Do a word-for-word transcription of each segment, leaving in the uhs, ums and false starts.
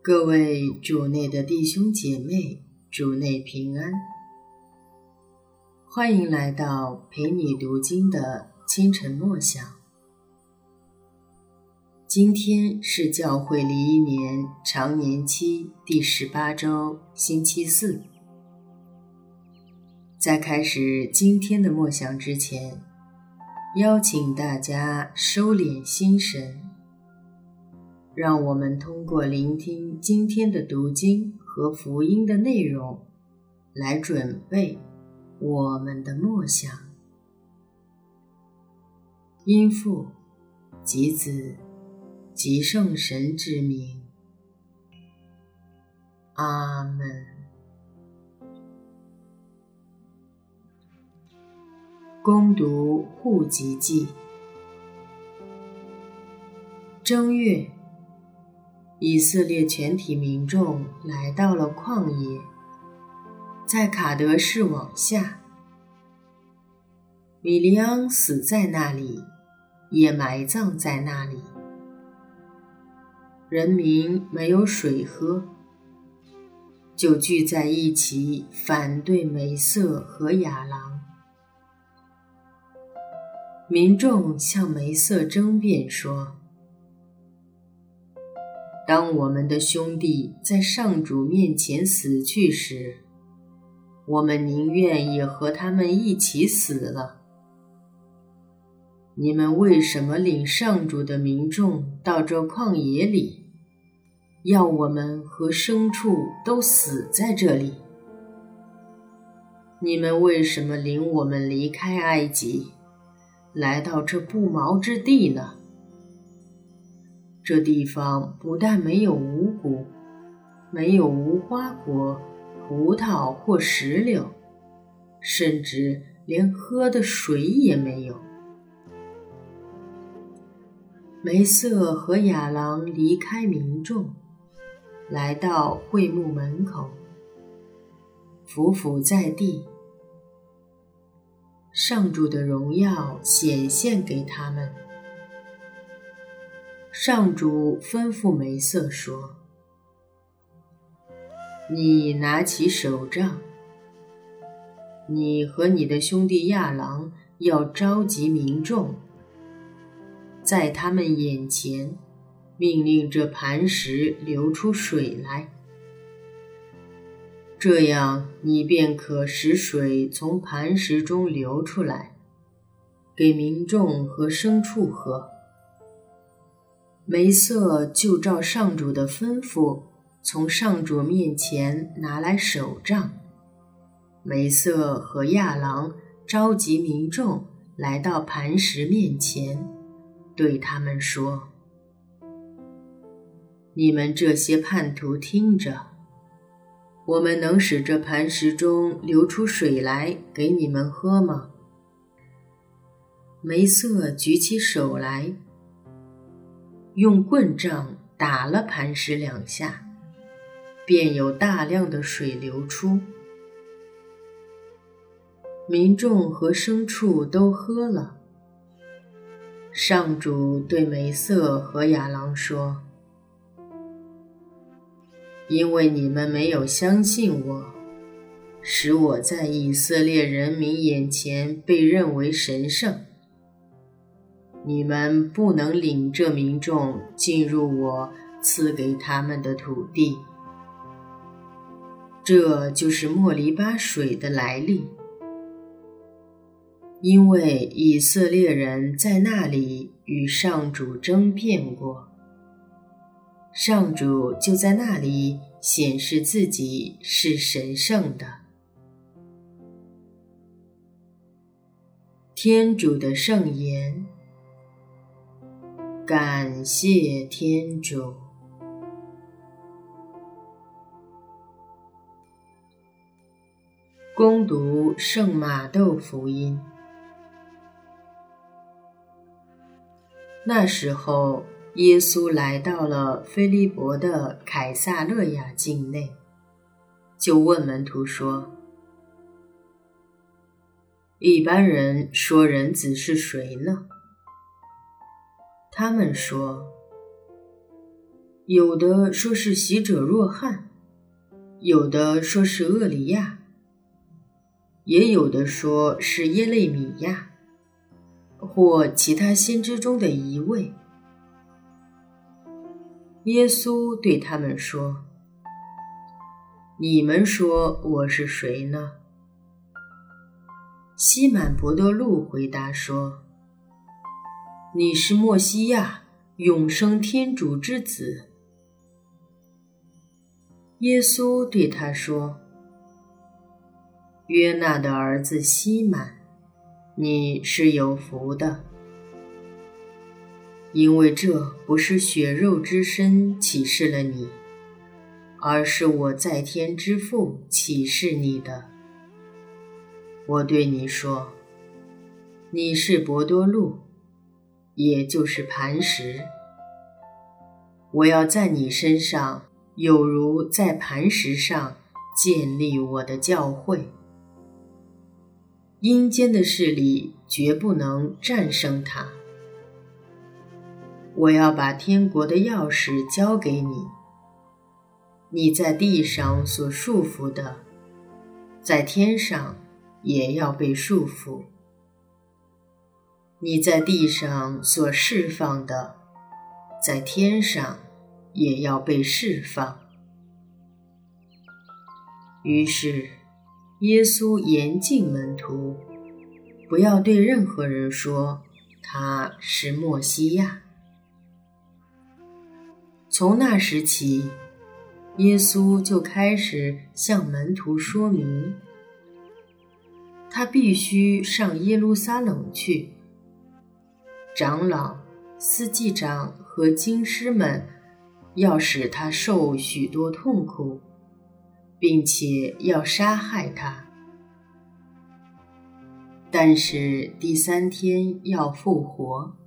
各位主内的弟兄姐妹，主内平安，欢迎来到陪你读经的清晨默想。今天是教会历一年常年期第十八周星期四。在开始今天的默想之前，邀请大家收敛心神，让我们通过聆听今天的读经和福音的内容，来准备我们的默想。因父及子及圣神之名，阿们。恭读户籍记。正月，以色列全体民众来到了旷野，在卡德士往下。米利昂死在那里，也埋葬在那里。人民没有水喝，就聚在一起反对梅瑟和亚郎。民众向梅瑟争辩说，当我们的兄弟在上主面前死去时，我们宁愿也和他们一起死了。你们为什么领上主的民众到这旷野里，要我们和牲畜都死在这里？你们为什么领我们离开埃及，来到这不毛之地呢？这地方不但没有五谷，没有无花果、葡萄或石榴，甚至连喝的水也没有。梅瑟和亚郎离开民众，来到会幕门口，俯伏在地。上主的荣耀显现给他们。上主吩咐梅瑟说，你拿起手杖，你和你的兄弟亚郎要召集民众，在他们眼前命令这磐石流出水来，这样你便可使水从磐石中流出来，给民众和牲畜喝。梅瑟就照上主的吩咐，从上主面前拿来手杖。梅瑟和亚郎召集民众来到磐石面前，对他们说，你们这些叛徒听着，我们能使这磐石中流出水来给你们喝吗？梅瑟举起手来，用棍杖打了磐石两下，便有大量的水流出。民众和牲畜都喝了。上主对梅瑟和亚郎说，因为你们没有相信我，使我在以色列人民眼前被认为神圣，你们不能领这民众进入我赐给他们的土地。这就是莫利巴水的来历，因为以色列人在那里与上主争辩过，上主就在那里显示自己是神圣的。天主的圣言。感谢天主。恭读圣马窦福音。那时候，耶稣来到了腓利伯的凯撒勒雅境内，就问门徒说，一般人说人子是谁呢？他们说， 有的说是洗者若翰，有的说是厄里亚，也有的说是耶肋米亚，或其他先知中的一位。耶稣对他们说：你们说我是谁呢？西满伯多禄回答说：你是默西亚，永生天主之子。耶稣对他说：约纳的儿子西满，你是有福的，因为这不是血肉之身启示了你，而是我在天之父启示你的。我对你说，你是伯多禄，也就是磐石，我要在你身上有如在磐石上建立我的教会，阴间的势力绝不能战胜它。我要把天国的钥匙交给你，你在地上所束缚的，在天上也要被束缚；你在地上所释放的，在天上也要被释放。于是耶稣严禁门徒，不要对任何人说他是默西亚。从那时起，耶稣就开始向门徒说明，他必须上耶路撒冷去，长老、司祭长和经师们要使他受许多痛苦，并且要杀害他，但是第三天要复活。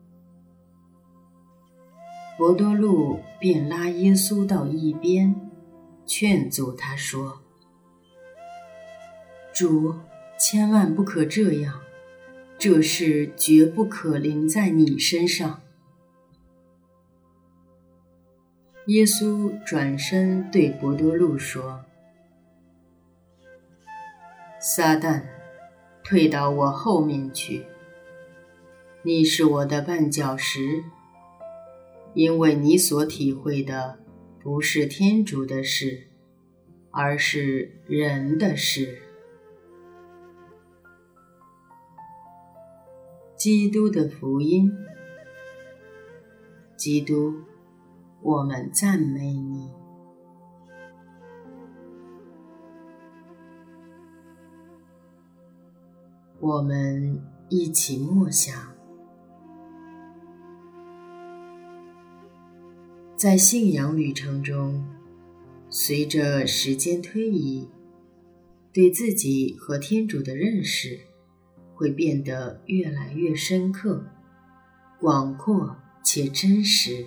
伯多禄便拉耶稣到一边，劝阻他说：主，千万不可这样，这事绝不可临在你身上。耶稣转身对伯多禄说：撒旦，退到我后面去，你是我的绊脚石，因为你所体会的不是天主的事，而是人的事。基督的福音。基督，我们赞美你。我们一起默想，在信仰旅程中，随着时间推移，对自己和天主的认识会变得越来越深刻、广阔且真实，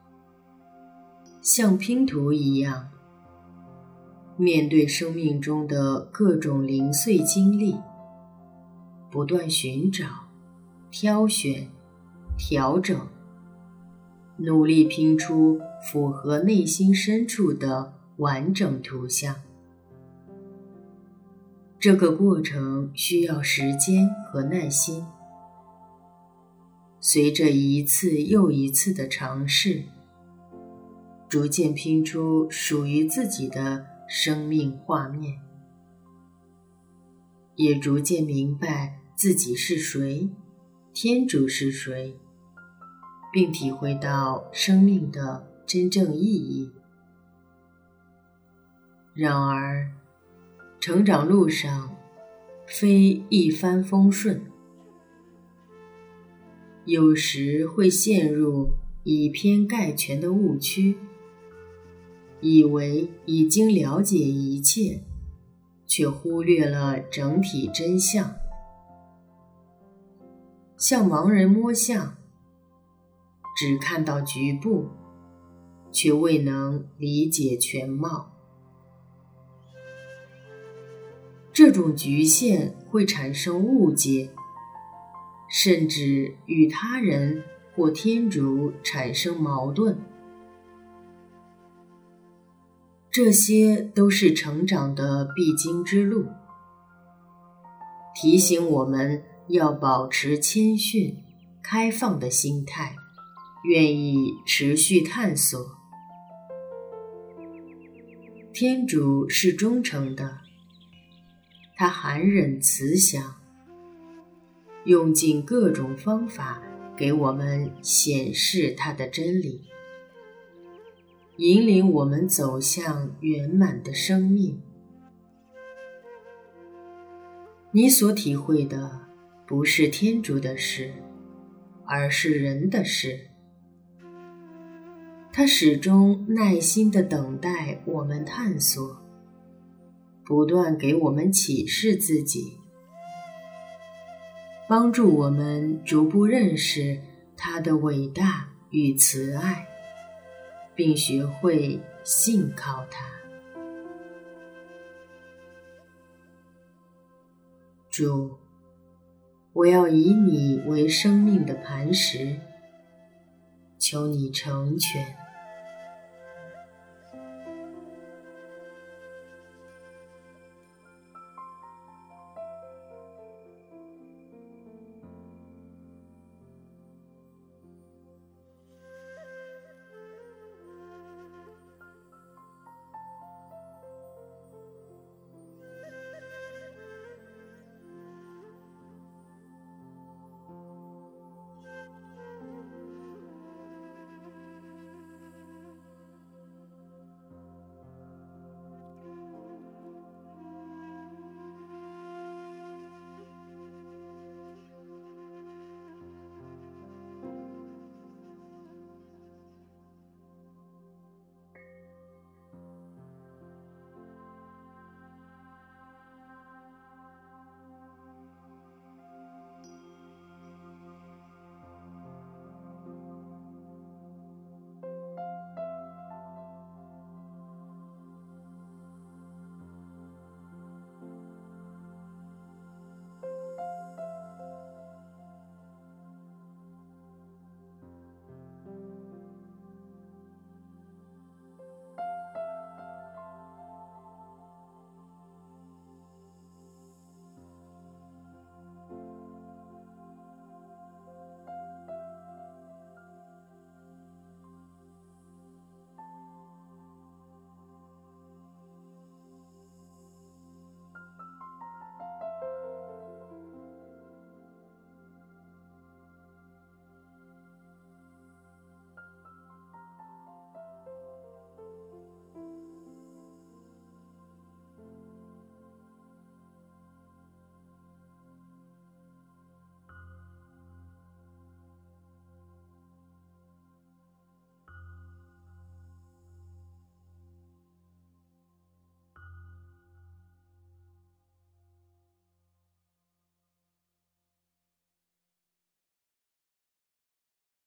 像拼图一样，面对生命中的各种零碎经历，不断寻找、挑选、调整，努力拼出符合内心深处的完整图像。这个过程需要时间和耐心，随着一次又一次的尝试，逐渐拼出属于自己的生命画面，也逐渐明白自己是谁，天主是谁，并体会到生命的真正意义。然而，成长路上非一帆风顺，有时会陷入以偏概全的误区，以为已经了解一切，却忽略了整体真相，像盲人摸象，只看到局部，却未能理解全貌。这种局限会产生误解，甚至与他人或天主产生矛盾。 这些都是成长的必经之路，提醒我们要保持谦逊、开放的心态，愿意持续探索。天主是忠诚的，他含忍慈祥，用尽各种方法给我们显示他的真理，引领我们走向圆满的生命。你所体会的不是天主的事，而是人的事。他始终耐心地等待我们探索，不断给我们启示自己，帮助我们逐步认识他的伟大与慈爱，并学会信靠他。主，我要以你为生命的磐石，求你成全。